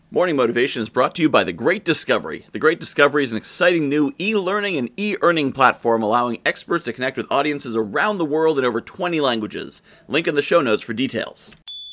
Morning Motivation is brought to you by The Great Discovery. The Great Discovery is an exciting new e-learning and e-earning platform allowing experts to connect with audiences around the world in over 20 languages. Link in the show notes for details.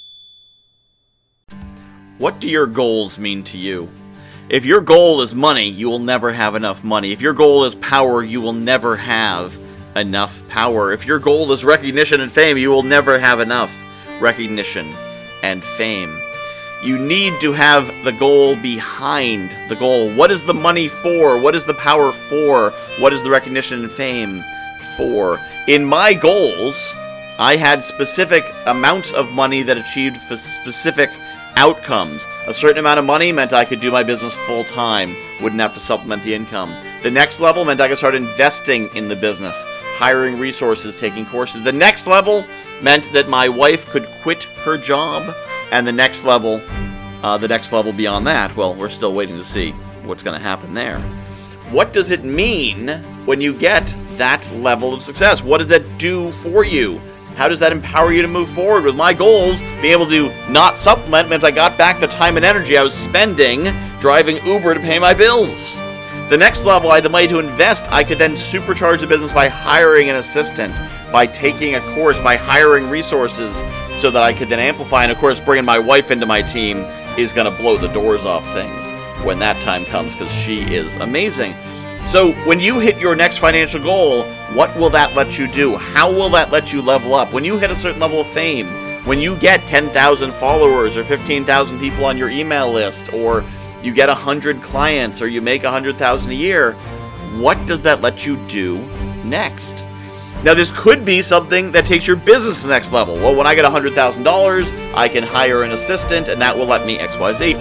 What do your goals mean to you? If your goal is money, you will never have enough money. If your goal is power, you will never have enough power. If your goal is recognition and fame, you will never have enough recognition and fame. You need to have the goal behind the goal. What is the money for? What is the power for? What is the recognition and fame for? In my goals, I had specific amounts of money that achieved specific outcomes. A certain amount of money meant I could do my business full time, wouldn't have to supplement the income. The next level meant I could start investing in the business, hiring resources, taking courses. The next level meant that my wife could quit her job. And the next level beyond that, well, we're still waiting to see what's going to happen there. What does it mean when you get that level of success? What does that do for you? How does that empower you to move forward? With my goals, being able to not supplement meant I got back the time and energy I was spending driving Uber to pay my bills. The next level, I had the money to invest. I could then supercharge the business by hiring an assistant, by taking a course, by hiring resources, so that I could then amplify. And of course, bringing my wife into my team is going to blow the doors off things when that time comes, because she is amazing. So when you hit your next financial goal, what will that let you do? How will that let you level up? When you hit a certain level of fame, when you get 10,000 followers or 15,000 people on your email list, or you get 100 clients, or you make $100,000 a year, what does that let you do next? Now, this could be something that takes your business to the next level. Well, when I get $100,000, I can hire an assistant, and that will let me XYZ.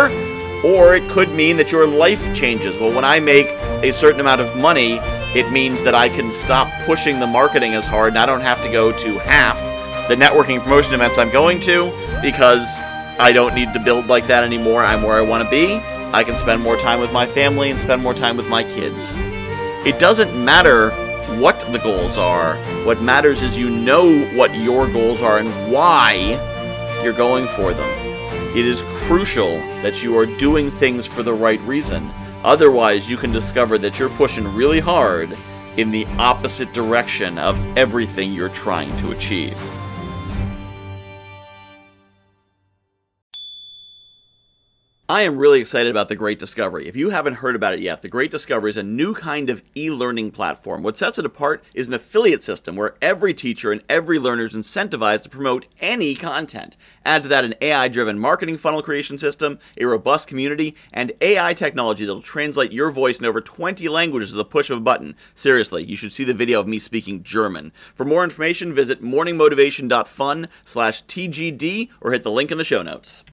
Or it could mean that your life changes. Well, when I make a certain amount of money, it means that I can stop pushing the marketing as hard, and I don't have to go to half the networking and promotion events I'm going to, because I don't need to build like that anymore. I'm where I want to be. I can spend more time with my family and spend more time with my kids. It doesn't matter what the goals are. What matters is you know what your goals are and why you're going for them. It is crucial that you are doing things for the right reason. Otherwise, you can discover that you're pushing really hard in the opposite direction of everything you're trying to achieve. I am really excited about The Great Discovery. If you haven't heard about it yet, The Great Discovery is a new kind of e-learning platform. What sets it apart is an affiliate system where every teacher and every learner is incentivized to promote any content. Add to that an AI-driven marketing funnel creation system, a robust community, and AI technology that will translate your voice in over 20 languages with a push of a button. Seriously, you should see the video of me speaking German. For more information, visit morningmotivation.fun/TGD or hit the link in the show notes.